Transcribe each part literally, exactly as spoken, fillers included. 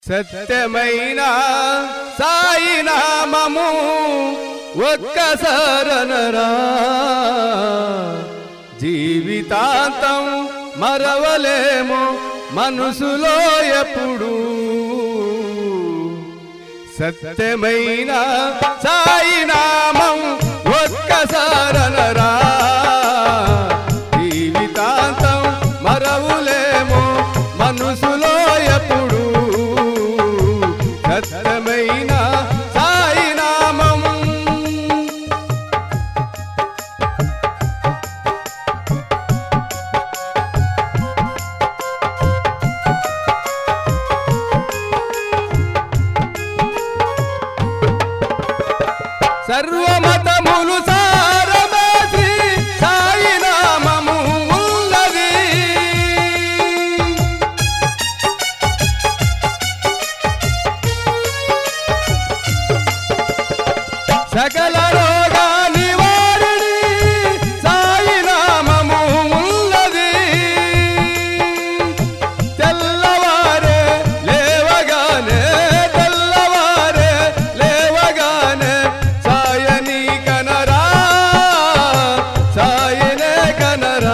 సత్యమైన సాయి నామము ఒక్కసారనరా జీవితాంతం మరవలేము మనసులో ఎప్పుడు. సత్యమైన సాయి నామం ఒక్కసారనరా జీవితాంతం మరవలేము మనసులో ఎప్పుడు. సత్యమైన సాయి నామం సర్వమతములు సారమేసి సాయి నామము ఉన్నది. సకల రోగ నివారిణి సాయి నామము ఉన్నది. తెల్లవారే లేవగానే తెల్లవారే లేవగానే సాయని కనరా సాయనే కనరా.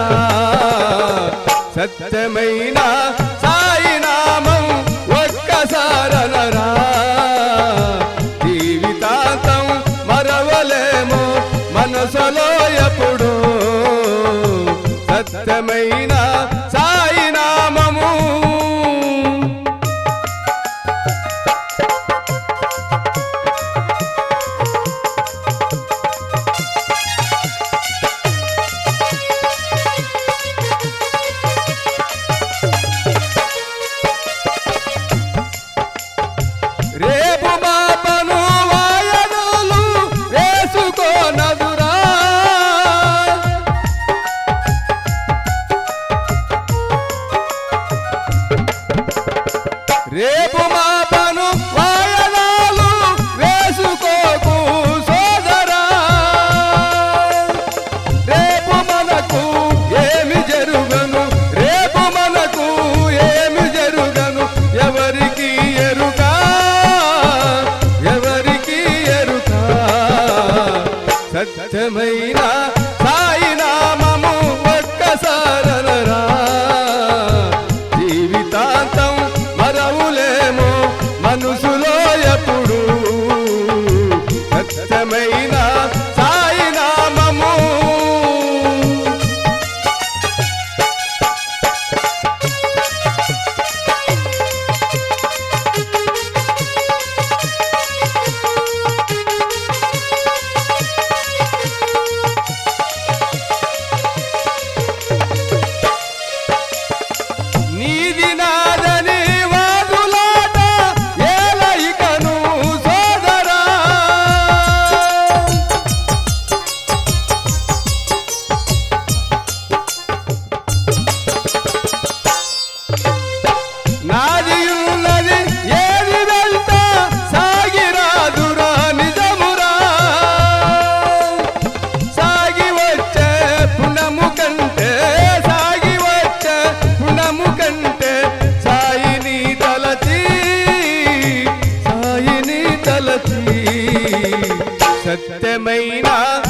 సత్యమైన సాయి నామం ఒక్కసారనరా జీవితాంతం మరవలేము మనసులో ఎప్పుడు. సత్యమైన సాయి నామము రేపు బాపను వాయనులు వేసుకోనదురా. రేపు మాపను వాయనాలు వేసుకోకు సోదరా. రేపు మనకు ఏమి జరుగను రేపు మనకు ఏమి జరుగను ఎవరికి ఎరుక ఎవరికి ఎరుక. సత్యమైన సాయి నామము ఒక్కసారనరా జీవితాంతం మరవులేము మనసులో ఎప్పుడు. సత్యమైన సాయి నామము నీది నాదని వాదులాట ఏలైకను సోదరా. నాది ఉన్నది ఏది వెంట సాగిరాదురా నిజమురా. సాగి వచ్చే పుణము కంటే సాగి వచ్చే పుణము కంటే సాయిని తలచి సాయిని తలచి. సత్యమైన